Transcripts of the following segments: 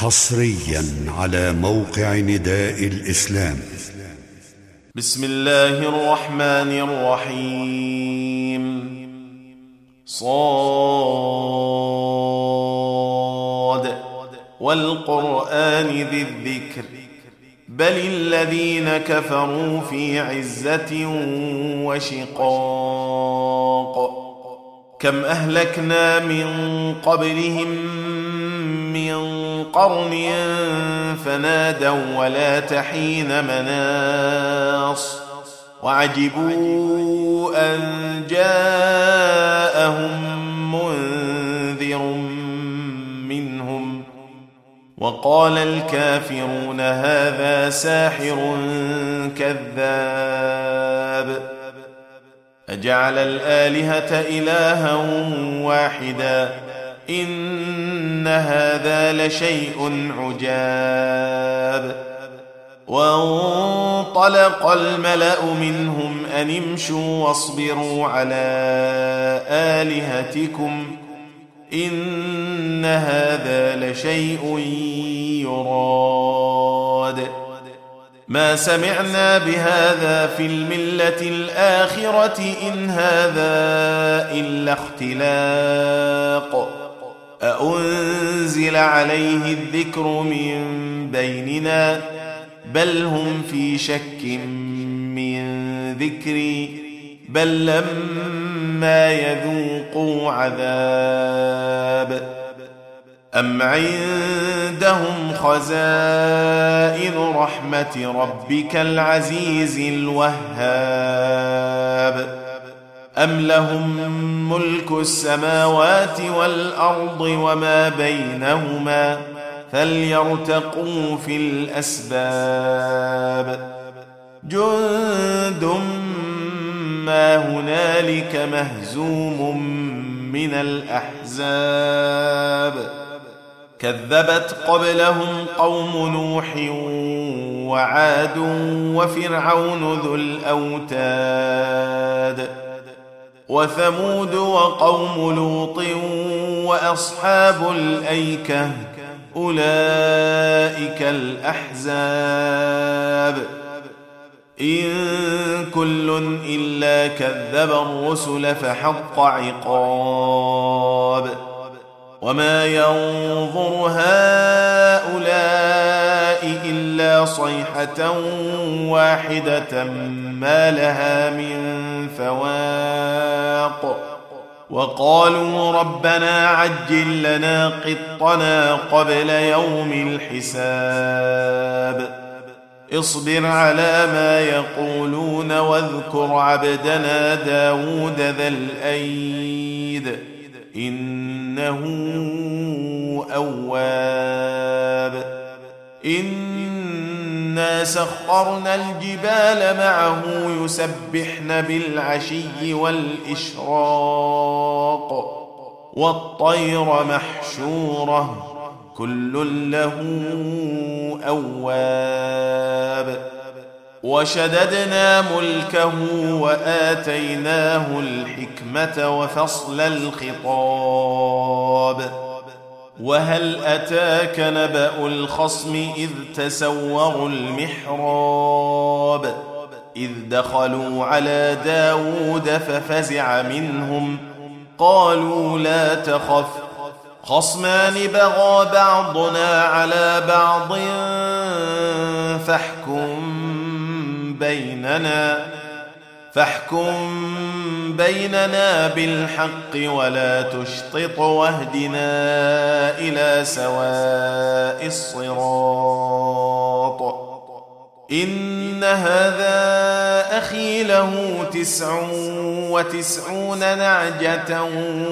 حصريا على موقع نداء الإسلام. بسم الله الرحمن الرحيم. صاد والقرآن ذي الذكر بل الذين كفروا في عزة وشقاق. كم أهلكنا من قبلهم من قرن فنادوا ولا تحين مناص وعجبوا أن جاءهم منذر منهم وقال الكافرون هذا ساحر كذاب. أجعل الآلهة إلها واحدا إن هذا لشيء عجاب. وانطلق الملأ منهم أن امشوا واصبروا على آلهتكم إن هذا لشيء يراد. ما سمعنا بهذا في الملة الآخرة إن هذا إلا اختلاق. أأنزل عليه الذكر من بيننا بل هم في شك من ذكري بل لما يذوقوا عذاب. أم عندهم خزائن رحمة ربك العزيز الوهاب أم لهم ملك السماوات والأرض وما بينهما فليرتقوا في الأسباب. جند ما هنالك مهزوم من الأحزاب. كذبت قبلهم قوم نوح وعاد وفرعون ذو الأوتاد وثمود وقوم لوط وأصحاب الأيكة أولئك الأحزاب. إن كل إلا كذب الرسل فحق عقاب. وما ينظر هؤلاء إلا صيحة واحدة ما لها من فواق. وقالوا ربنا عجل لنا قطنا قبل يوم الحساب. اصبر على ما يقولون واذكر عبدنا داود ذا الأيد إنه أواب. إنا سخرنا الجبال معه يسبحن بالعشي والإشراق والطير محشورة كل له أواب. وشددنا ملكه وآتيناه الحكمة وفصل الخطاب. وهل أتاك نبأ الخصم إذ تسوروا المحراب إذ دخلوا على داود ففزع منهم قالوا لا تخف خصمان بغى بعضنا على بعض فاحكم بيننا بالحق ولا تشطط واهدنا إلى سواء الصراط. إن هذا أخي له 99 نعجة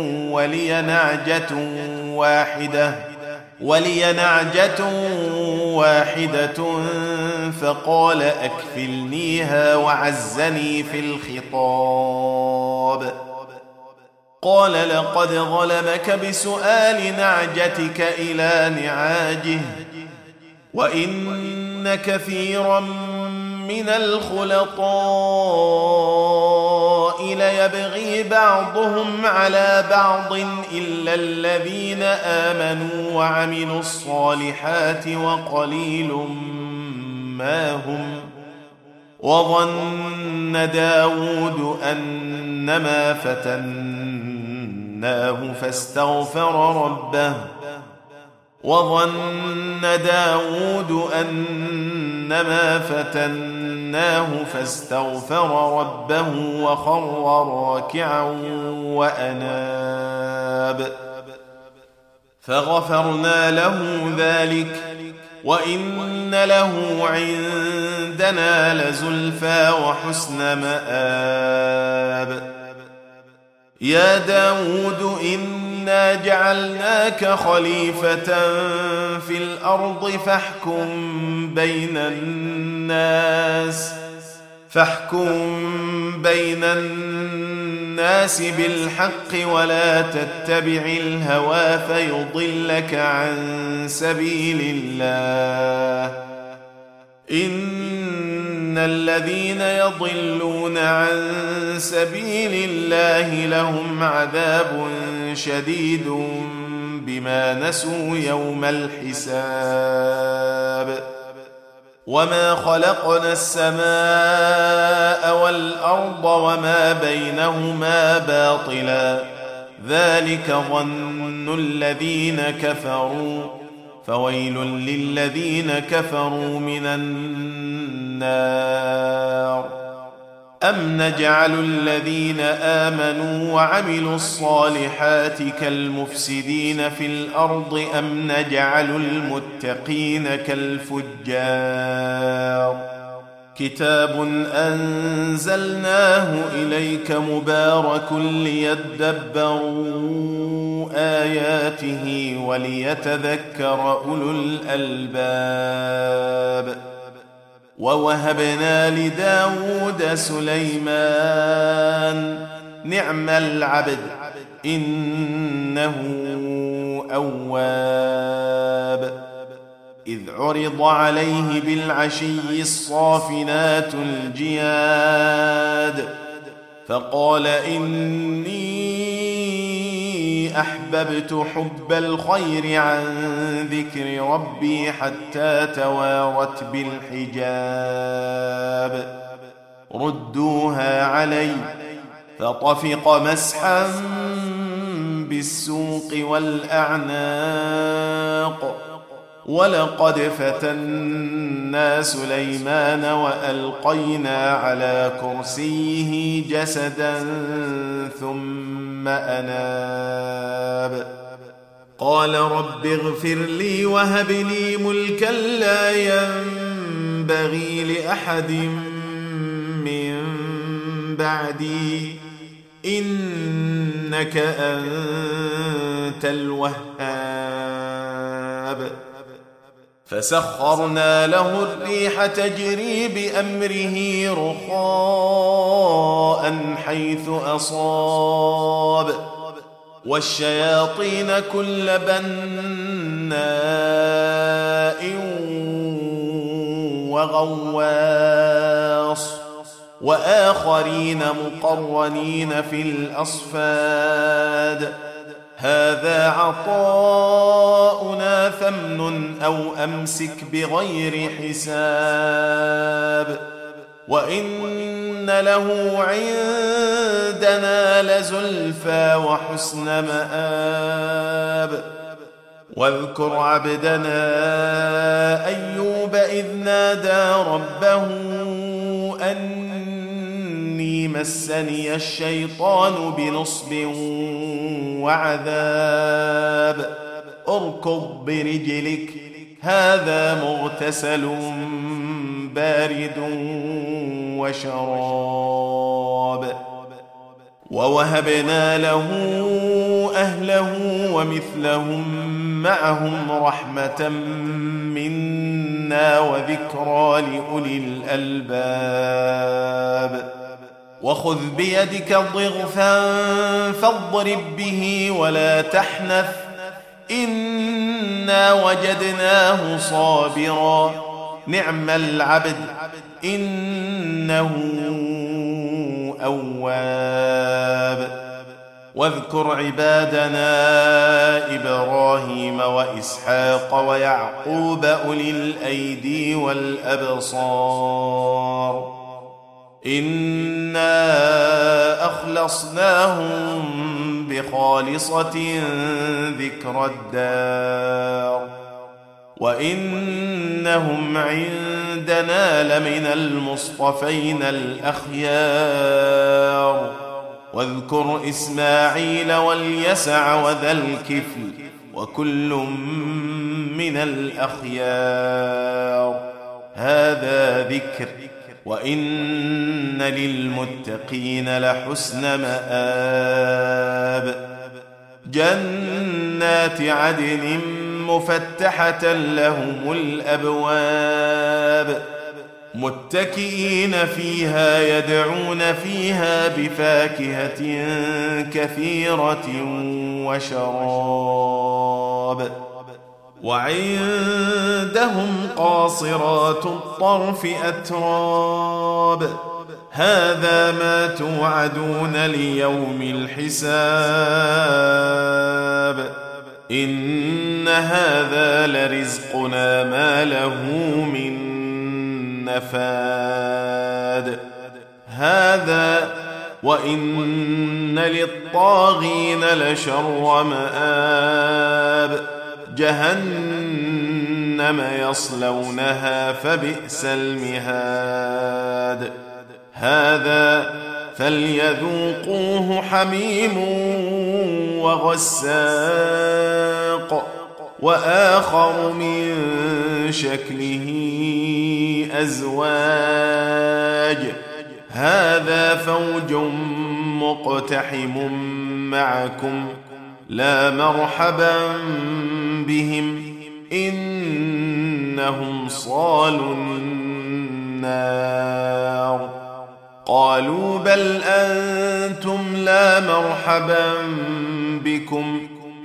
ولي نعجة واحدة فقال أكفلنيها وعزني في الخطاب. قال لقد ظلمك بسؤال نعجتك إلى نعاجه وإن كثيرا من الخلطاء إسرائيل يبغي بعضهم على بعض إلا الذين آمنوا وعملوا الصالحات وقليل ما هم. وظن داود أنما فتناه فاستغفر ربه وخر راكعا وأناب فغفرنا له ذلك وإن له عندنا لزلفى وحسن مآب. يا داود إنا جعلناك خليفة في الأرض فاحكم بين الناس بالحق ولا تتبع الهوى فيضلك عن سبيل الله. إن الذين يضلون عن سبيل الله لهم عذاب شديد بما نسوا يوم الحساب. وما خلقنا السماء والأرض وما بينهما باطلا ذلك ظن الذين كفروا فويل للذين كفروا من النار. أم نجعل الذين آمنوا وعملوا الصالحات كالمفسدين في الأرض أم نجعل المتقين كالفجار. كتاب أنزلناه إليك مبارك ليدبروا آياته وليتذكر أولو الألباب. ووهبنا لداود سليمان نعم العبد إنه أواب. إذ عرض عليه بالعشي الصافنات الجياد فقال إني أحببت حب الخير عن ذكر ربي حتى توارت بالحجاب. ردوها علي فطفق مسحا بالسوق والأعناق. ولقد فتنا سليمان وألقينا على كرسيه جسدا ثم أناب. قال رب اغفر لي وهب لي ملكا لا ينبغي لأحد من بعدي إنك أنت الوهاب. فسخرنا له الريح تجري بأمره رخاء حيث أصاب والشياطين كل بناء وغواص وآخرين مقرنين في الأصفاد. هذا عطاؤنا فامنن أو أمسك بغير حساب. وإن له عندنا لزلفى وحسن مآب. واذكر عبدنا أيوب إذ نادى ربه أني مسني الشيطان بنصب وعذاب. اركض برجلك هذا مغتسل بارد وشراب. ووهبنا له أهله ومثلهم معهم رحمة منا وذكرى لأولي الألباب. وخذ بيدك ضغثا فاضرب به ولا تحنث إنا وجدناه صابرا نعم العبد إنه أواب. واذكر عبادنا إبراهيم وإسحاق ويعقوب أولي الأيدي والأبصار إنا أخلصناهم بخالصة ذكر الدار وإنهم عندنا لمن المصطفين الأخيار. واذكر إسماعيل واليسع وذا الكفل وكل من الأخيار. هذا ذكر وإن للمتقين لحسن مآب. جنات عدن مفتحة لهم الأبواب متكئين فيها يدعون فيها بفاكهة كثيرة وشراب. وعندهم قاصرات الطرف أتراب. هذا ما توعدون ليوم الحساب. إن هذا لرزقنا ما له من نفاد. هذا وإن للطاغين لشر مآب. جهنم يصلونها فبئس المهاد. هذا فليذوقوه حميم وغساق وآخر من شكله أزواج. هذا فوج مقتحم معكم لا مرحبا بهم إنهم صالوا النار. قالوا بل أنتم لا مرحبا بكم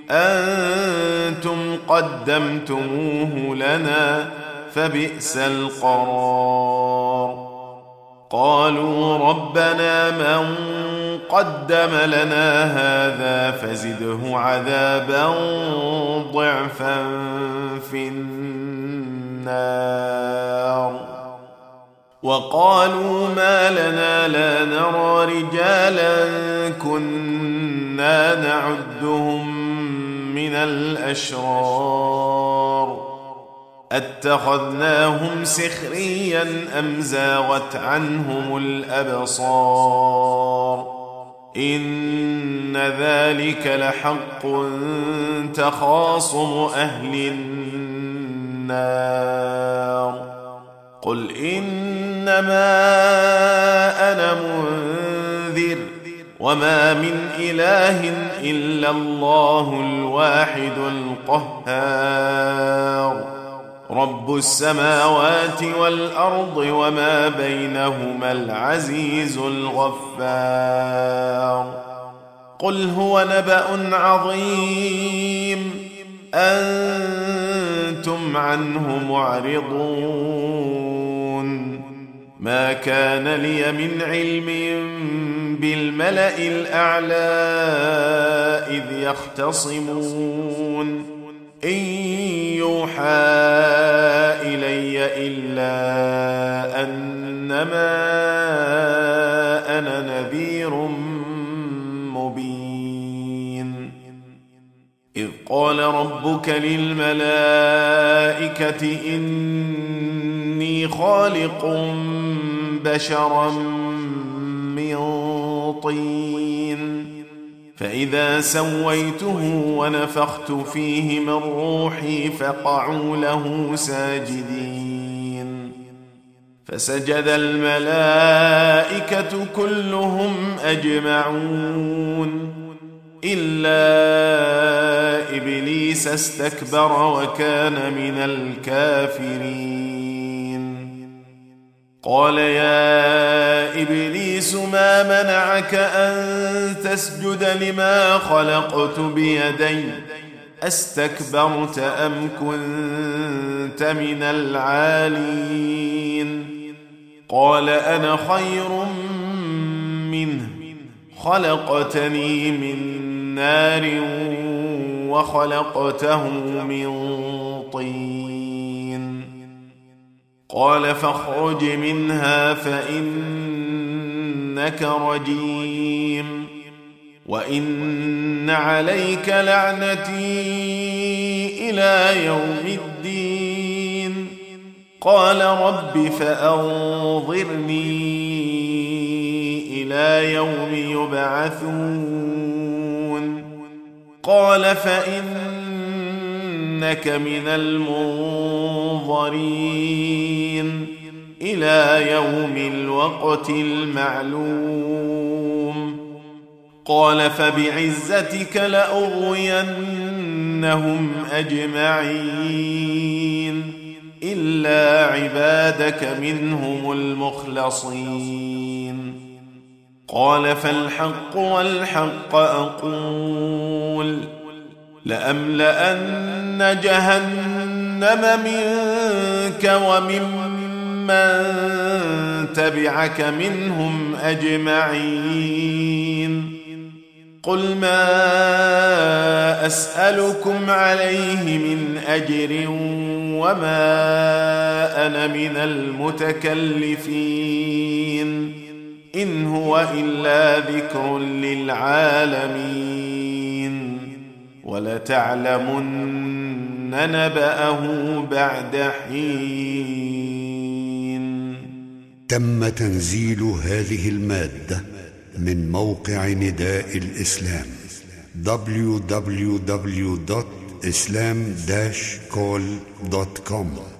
أنتم قدمتموه لنا فبئس القرار. قالوا ربنا من قدم لنا هذا فزده عذابا ضعفا في النار. وقالوا ما لنا لا نرى رجالا كنا نعدهم من الأشرار اتخذناهم سخريا أم زاغت عنهم الأبصار. إن ذلك لحق تخاصم أهل النار. قل إنما أنا منذر وما من إله إلا الله الواحد القهار. رب السماوات والأرض وما بينهما العزيز الغفار. قل هو نبأ عظيم أنتم عنه معرضون. ما كان لي من علم بالملأ الأعلى إذ يختصمون إن يوحى إلي إلا أنما أنا نذير مبين. إذ قال ربك للملائكة إني خالق بشرا من طين فإذا سويته ونفخت فيه من روحي فقعوا له ساجدين. فسجد الملائكة كلهم أجمعون إلا إبليس استكبر وكان من الكافرين. قال يا إبليس ما منعك أن تسجد لما خلقت بيدي أستكبرت أم كنت من العالين؟ قال أنا خير منه خلقتني من نار وخلقته من طين قال فاخرج منها فإنك رجيم وإن عليك لعنتي إلى يوم الدين قال رب فأنظرني إلى يوم يبعثون قال فإنك من المنظرين إلى يوم الوقت المعلوم قال فبعزتك لأغوينهم أجمعين إلا عبادك منهم المخلصين قال فالحق والحق أقول لأملأن جهنم منك وممن تبعك منهم أجمعين قل ما أسألكم عليه من أجر وما أنا من المتكلفين إن هو إلا ذكر للعالمين ولتعلمن نبأه بعد حين. تم تنزيل هذه المادة من موقع نداء الإسلام www.islam-call.com